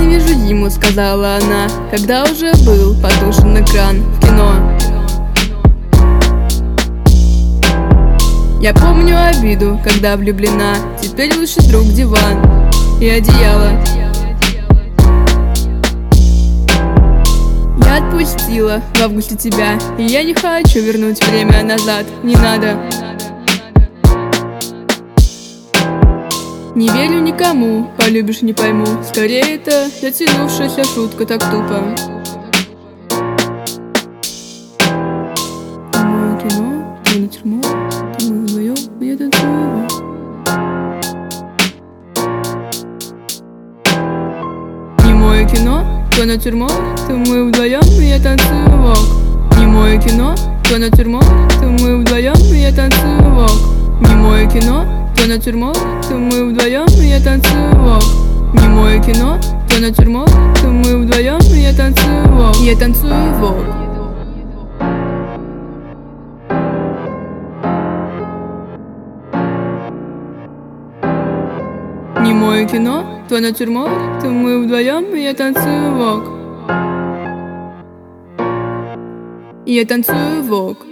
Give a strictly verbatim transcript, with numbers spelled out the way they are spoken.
вижу Диму», — сказала она, когда уже был потушен экран в кино. Я помню обиду, когда влюблена. Теперь лучший друг диван и одеяло. Я отпустила в августе тебя, и я не хочу вернуть время назад. Не надо. Не верю никому, полюбишь — не пойму. Скорее это затянувшаяся шутка, так тупо. Ты мое кино, ты натюрморт, ты мы вдвоем, и я танцую. Не мое кино, то натюрморт, ты мы вдвоем, и я танцую вок. Не мое кино, то натюрморт, ты мы вдвоем, и я танцую вок. Не мое кино, то натюрморт, то мы вдвоем, и я танцую вок. Не мое кино, то натюрморт, то мы вдвоем, и я танцую вок. Я танцую вок. Не мое кино, то натюрморт, то мы вдвоем, и я танцую вок. Я танцую вок.